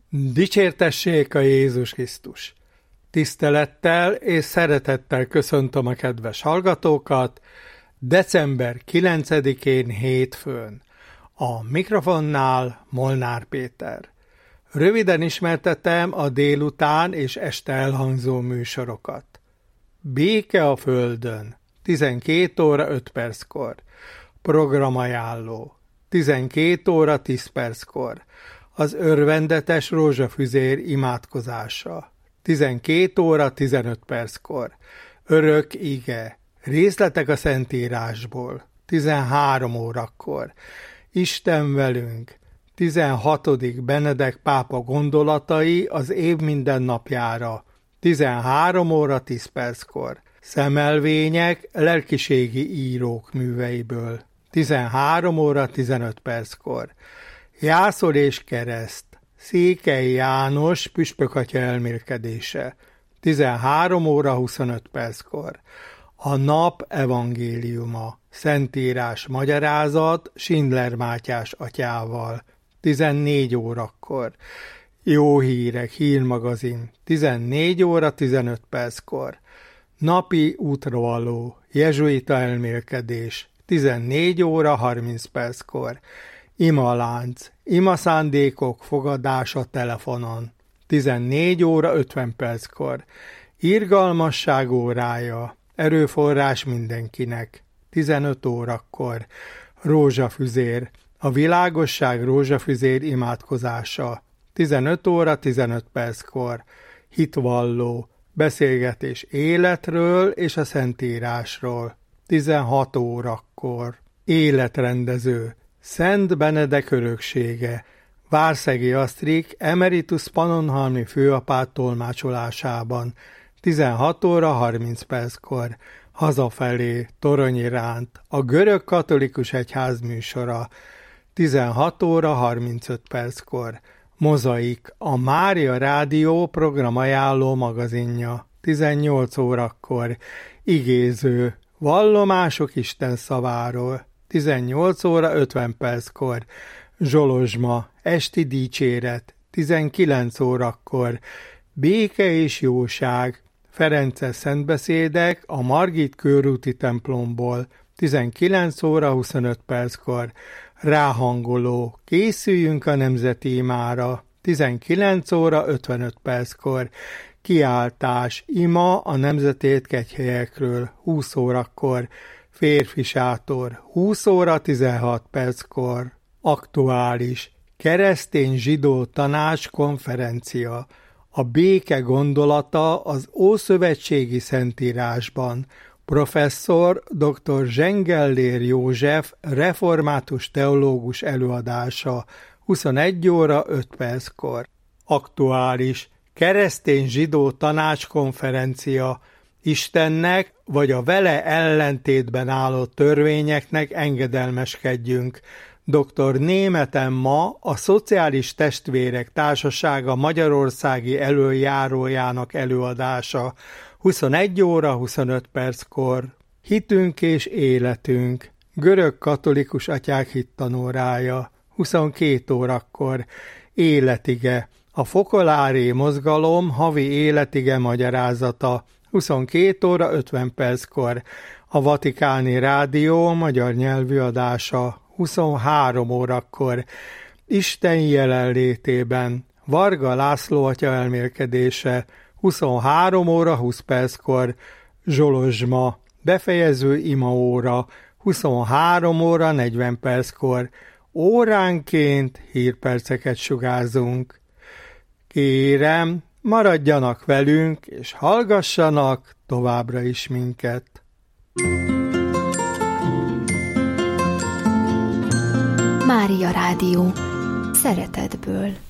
Dicsértessék a Jézus Krisztus! Tisztelettel és szeretettel köszöntöm a kedves hallgatókat december 9-én hétfőn. A mikrofonnál Molnár Péter. Röviden ismertetem a délután és este elhangzó műsorokat. Béke a Földön, 12 óra 5 perckor. Programajánló, 12 óra 10 perckor. Az örvendetes rózsafüzér imádkozása, 12 óra 15 perckor. Örök ige, részletek a Szentírásból, 13 órakor. Isten velünk, 16. Benedek pápa gondolatai az év mindennapjára, 13 óra 10 perckor. Szemelvények lelkiségi írók műveiből, 13 óra 15 perckor. Jászol és kereszt, Székely János püspökatya elmélkedése, 13 óra 25 perckor. A nap evangéliuma, Szentírás magyarázat Schindler Mátyás atyával, 14 órakor. Jó hírek, hírmagazin, 14 óra 15 perckor. Napi útravaló, jezsuita elmélkedés, 14 óra 30 perckor. Imalánc, imaszándékok fogadása telefonon, 14 óra 50 perckor. Irgalmasság órája, erőforrás mindenkinek, 15 órakor. Rózsafüzér, a világosság rózsafüzér imádkozása, 15 óra 15 perckor. Hitvalló, beszélgetés életről és a Szentírásról, 16 órakor. Életrendező, Szent Benedek öröksége, Várszegi Asztrik emeritus pannonhalmi főapát tolmácsolásában, 16 óra 30 perckor. Hazafelé, Toronyiránt, a görög katolikus egyház műsora, 16 óra 35 perckor. Mozaik, a Mária Rádió programajánló magazinja, 18 órakor. Igéző, vallomások Isten szaváról, 18 óra 50 perckor. Zsolozsma, esti dicséret, 19 órakor. Béke és jóság, Ferences szentbeszédek a Margit körúti templomból, 19 óra 25 perckor. Ráhangoló, készüljünk a nemzeti imára, 19 óra 55 perckor. Kiáltás, ima a nemzeti étkegyhelyekről, 20 órakor. Férfi sátor, 20 óra 16 perckor. Aktuális, keresztény-zsidó tanács konferencia. A béke gondolata az Ószövetségi Szentírásban. Professzor dr. Zsengellér József református teológus előadása, 21 óra 5 perckor. Aktuális, keresztény-zsidó tanácskonferencia. Istennek vagy a vele ellentétben álló törvényeknek engedelmeskedjünk. Dr. Németh Emma, a Szociális Testvérek Társasága magyarországi elöljárójának előadása, 21 óra 25 perckor. Hitünk és életünk, görög katolikus atyák hittanórája, 22 órakor. Életige, a fokolári mozgalom havi életige magyarázata, 22 óra 50 perckor. A Vatikáni Rádió magyar nyelvű adása, 23 órakor. Isten jelenlétében, Varga László atya elmélkedése, 23 óra 20 perckor. Zsolozsma, befejező imaóra, 23 óra 40 perckor. Óránként hírperceket sugárzunk. Kérem, maradjanak velünk, és hallgassanak továbbra is minket. Mária Rádió, szeretetből.